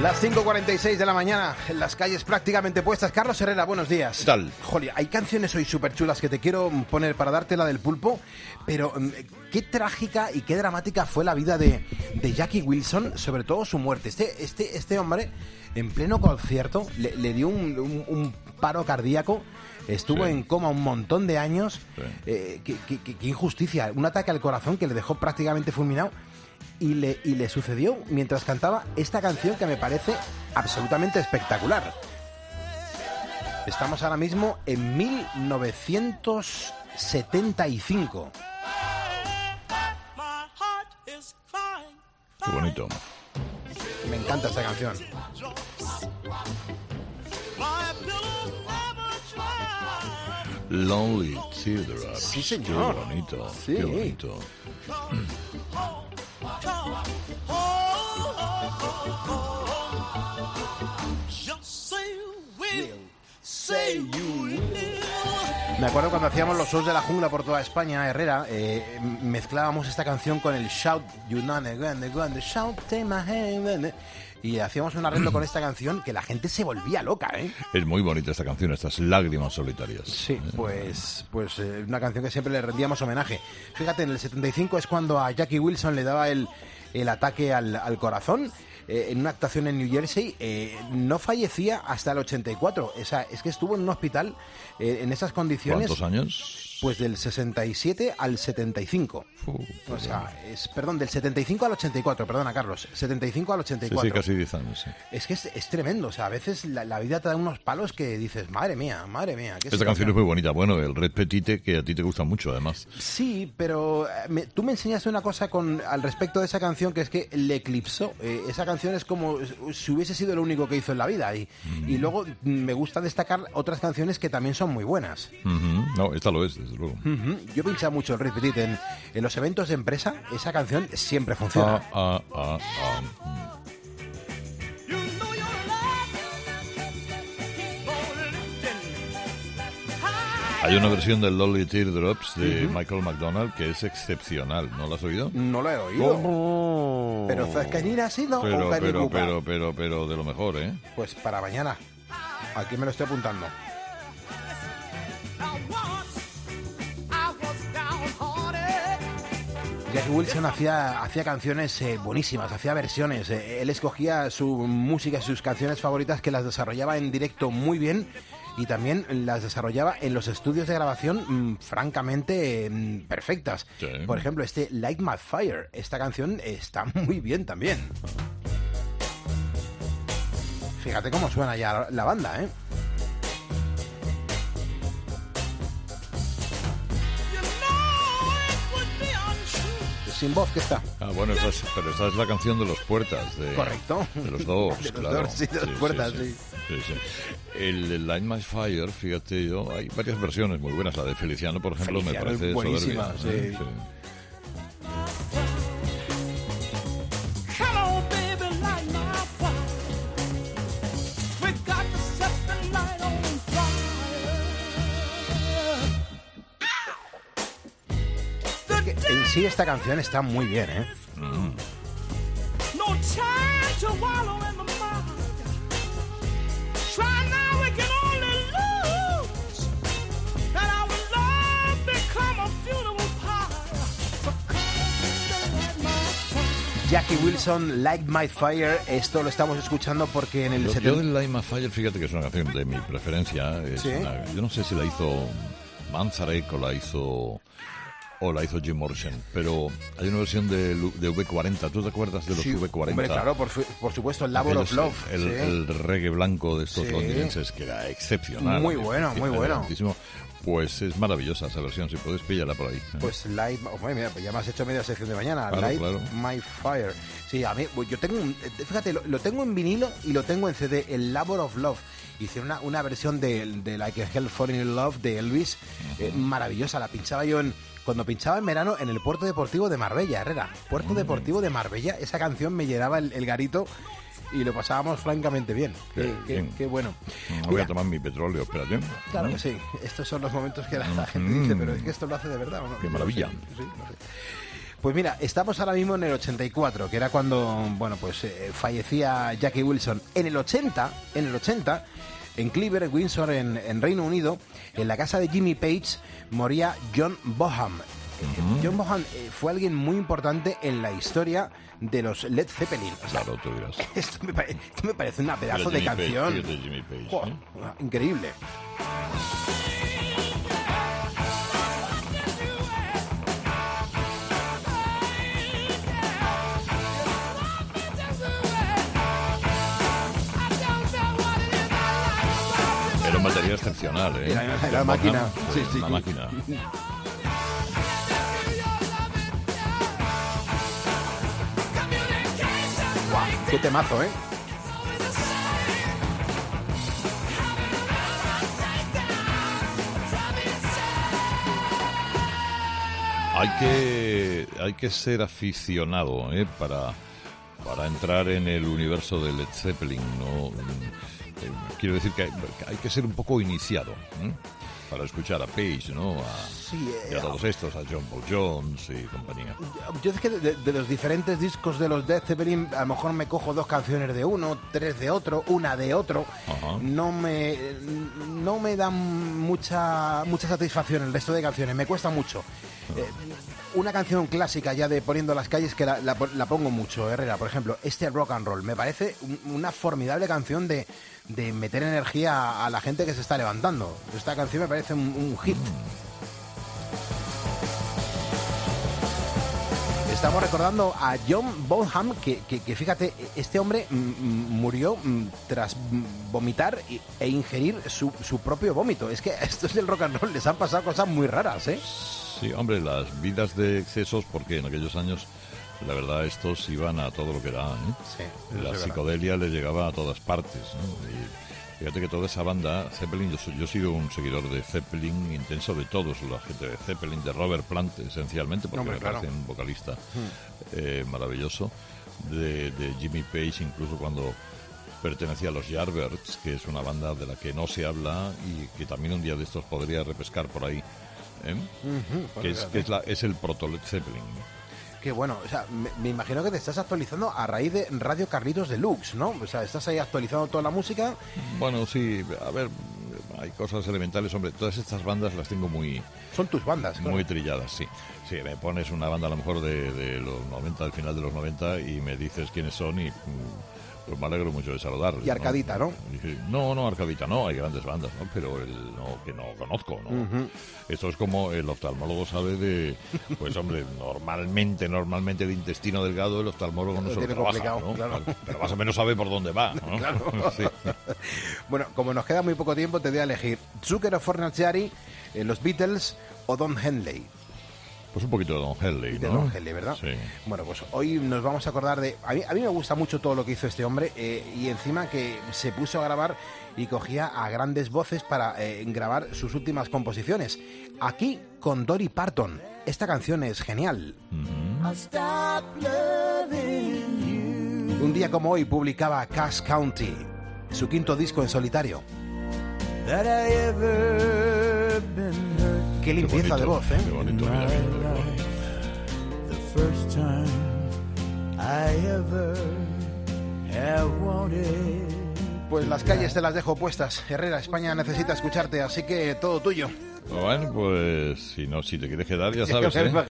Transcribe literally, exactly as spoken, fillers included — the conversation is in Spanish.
Las cinco cuarenta y seis de la mañana, en las calles prácticamente puestas. Carlos Herrera, buenos días. ¿Qué tal? Joder, hay canciones hoy súper chulas que te quiero poner para darte la del pulpo, pero qué trágica y qué dramática fue la vida de, de Jackie Wilson, sobre todo su muerte. Este, este, este hombre, en pleno concierto, le, le dio un, un, un paro cardíaco, estuvo sí. en coma un montón de años. Sí. Eh, qué, qué, qué, qué injusticia, un ataque al corazón que le dejó prácticamente fulminado. Y le, y le sucedió mientras cantaba esta canción que me parece absolutamente espectacular. Estamos ahora mismo en mil novecientos setenta y cinco. Qué bonito. Me encanta esta canción. Lonely Teardrops. Sí, señor. Qué bonito. Sí. Qué bonito. Me acuerdo cuando hacíamos los shows de la jungla por toda España, Herrera, eh, mezclábamos esta canción con el Shout, you know, the shout, take my hand, y hacíamos un arreglo con esta canción que la gente se volvía loca, ¿eh? Es muy bonita esta canción, estas lágrimas solitarias. Sí, pues, pues eh, una canción que siempre le rendíamos homenaje. Fíjate, en el setenta y cinco es cuando a Jackie Wilson le daba el, el ataque al, al corazón. Eh, en una actuación en New Jersey, eh, no fallecía hasta el ochenta y cuatro. O sea, es que estuvo en un hospital eh, en esas condiciones. ¿Cuántos años? Pues del sesenta y siete al setenta y cinco. Uh, o sea, es, perdón, del setenta y cinco al ochenta y cuatro, perdona, Carlos. setenta y cinco al ochenta y cuatro. Sí, sí, casi diez años, sí. Es que es, es tremendo, o sea, a veces la, la vida te da unos palos que dices, madre mía, madre mía. ¿qué Esta canción es muy bonita. Bueno, el Red Petite, que a ti te gusta mucho, además. Sí, pero me, tú me enseñaste una cosa con al respecto de esa canción, que es que le eclipsó. Eh, esa canción es como si hubiese sido lo único que hizo en la vida. Y, mm. y luego me gusta destacar otras canciones que también son muy buenas. Uh-huh. No, esta lo es, desde luego. Uh-huh. Yo he pinchado mucho el Red Petite en, en los eventos de empresa. Esa canción siempre funciona. Ah, ah, ah, ah. Hay una versión del Lonely Teardrops de uh-huh. Michael McDonald que es excepcional. ¿No la has oído? No la he oído. Oh. Pero Zascanina ha sido pero, o pero, pero, pero, pero de lo mejor, ¿eh? Pues para mañana. Aquí me lo estoy apuntando. Jackie Wilson hacía, hacía canciones eh, buenísimas, hacía versiones. Eh, él escogía su música y sus canciones favoritas que las desarrollaba en directo muy bien y también las desarrollaba en los estudios de grabación mmm, francamente mmm, perfectas. Sí. Por ejemplo, este Light My Fire, esta canción está muy bien también. Fíjate cómo suena ya la banda, ¿eh? Sin voz, ¿qué está? Ah, bueno, esa es, pero esa es la canción de los Puertas. De, Correcto. De los Doors, de los claro. Doors, sí, de los sí, Puertas, sí. sí. sí, sí. El, el Light My Fire, fíjate yo, hay varias versiones muy buenas. La de Feliciano, por ejemplo, Feliciano me parece buenísima, soberbia. Sí. Sí. En sí esta canción está muy bien, ¿eh? Mm. Jackie Wilson, Light My Fire, esto lo estamos escuchando porque en el... Yo, setenta... yo el Light My Fire, fíjate que es una canción de mi preferencia. Es ¿Sí? una, yo no sé si la hizo Manzarek o la hizo... o la hizo Jim Morrison, pero hay una versión de, de V cuarenta. ¿Tú te acuerdas de los sí, V cuarenta? Hombre, claro, por, por supuesto, el Labor of Love. El, sí. el reggae blanco de estos sí. londinenses, que era excepcional. Muy bueno, muy bueno. Pues es maravillosa esa versión, si puedes pillarla por ahí. Pues Light, oh, mira, pues ya me has hecho media sección de mañana. Claro, Light claro. My Fire. Sí, a mí, yo tengo un, fíjate, lo, lo tengo en vinilo y lo tengo en C D, el Labor of Love. Hicieron una, una versión de, de Like a Hell Falling in Love de Elvis, uh-huh. eh, maravillosa. La pinchaba yo en, cuando pinchaba en verano en el Puerto Deportivo de Marbella, Herrera. Puerto uh-huh. Deportivo de Marbella, esa canción me llenaba el, el garito. Y lo pasábamos francamente bien. Qué, qué, qué, qué bueno. No voy Mira, a tomar mi petróleo, espérate. Claro que sí. Estos son los momentos que la, la gente dice, pero es que esto lo hace de verdad, ¿o no? Qué maravilla. Sí, no sé. Pues mira, estamos ahora mismo en el ochenta y cuatro, que era cuando, bueno, pues eh, fallecía Jackie Wilson. En el ochenta, en el ochenta, en Cleaver, Windsor, en, en Reino Unido, en la casa de Jimmy Page, moría John Bonham. Uh-huh. John Bonham eh, fue alguien muy importante en la historia de los Led Zeppelin. O sea, claro, tú dirás. Esto me, pare, esto me parece una pedazo de canción. Page, de Jimmy Page, oh, ¿eh? Increíble. Era un batería excepcional, ¿eh? Era, era la máquina. Sí, sí, una sí. máquina. Wow, qué temazo, ¿eh? Hay que, hay que ser aficionado, ¿eh? para, para entrar en el universo de Led Zeppelin, ¿no? Eh, quiero decir que hay, que hay que ser un poco iniciado, ¿eh? Para escuchar a Page, ¿no? A, sí, eh, y a todos estos, a John Paul Jones y compañía. Yo es que de, de los diferentes discos de los Led Zeppelin, a lo mejor me cojo dos canciones de uno, tres de otro, una de otro. Ajá. No me no me dan mucha mucha satisfacción el resto de canciones, me cuesta mucho. Eh, una canción clásica ya de Poniendo las calles que la, la, la pongo mucho, Herrera, por ejemplo, este Rock and Roll, me parece un, una formidable canción de, de meter energía a, a la gente que se está levantando. Esta canción me parece un, un hit. Estamos recordando a John Bonham, que, que, que fíjate, este hombre m- murió m- tras vomitar y, e ingerir su, su propio vómito. Es que a estos del rock and roll les han pasado cosas muy raras, ¿eh? Sí, hombre, las vidas de excesos, porque en aquellos años, la verdad, estos iban a todo lo que daban, ¿eh? Sí, la psicodelia les llegaba a todas partes, ¿no? Y fíjate que toda esa banda, Zeppelin, yo, yo he sido un seguidor de Zeppelin intenso, de todos, la gente de Zeppelin, de Robert Plant, esencialmente, porque Hombre, me claro. parece un vocalista hmm. eh, maravilloso, de, de Jimmy Page, incluso cuando pertenecía a los Yardbirds, que es una banda de la que no se habla y que también un día de estos podría repescar por ahí. ¿Eh? Uh-huh, que es, que es, la, es el proto Led Zeppelin. Qué bueno, o sea, me, me imagino que te estás actualizando a raíz de Radio Carlitos Deluxe, ¿no? O sea, estás ahí actualizando toda la música. Bueno, sí, a ver, hay cosas elementales, hombre, todas estas bandas las tengo muy... Son tus bandas, Muy claro. trilladas, sí. Sí, me pones una banda a lo mejor de, de los noventa, al final de los noventa, y me dices quiénes son y... Pues me alegro mucho de saludarles. Y Arcadita, ¿no? No, no, Arcadita no, hay grandes bandas, ¿no? Pero el, no, que no conozco, ¿no? Uh-huh. Esto es como el oftalmólogo sabe de... Pues hombre, normalmente, normalmente de intestino delgado el oftalmólogo no se lo trabaja, ¿no? Claro. Pero más o menos sabe por dónde va, ¿no? Claro. Sí. Bueno, como nos queda muy poco tiempo, te voy a elegir Zucker o Fornaciari, eh, los Beatles o Don Henley. Pues un poquito de Don Henley, ¿no? De Don Henley, ¿verdad? Sí. Bueno, pues hoy nos vamos a acordar de... A mí, a mí me gusta mucho todo lo que hizo este hombre eh, y encima que se puso a grabar y cogía a grandes voces para eh, grabar sus últimas composiciones. Aquí con Dolly Parton. Esta canción es genial. Mm-hmm. Un día como hoy publicaba Cass County, su quinto disco en solitario. That I ever been hurt. Qué limpieza bonito, de voz, ¿eh? Qué bonito, mira, mira, the first time I ever have wanted. Pues las calles te las dejo puestas. Herrera, España necesita escucharte, así que todo tuyo. Bueno, pues si no, si te quieres quedar, ya sabes, ¿eh?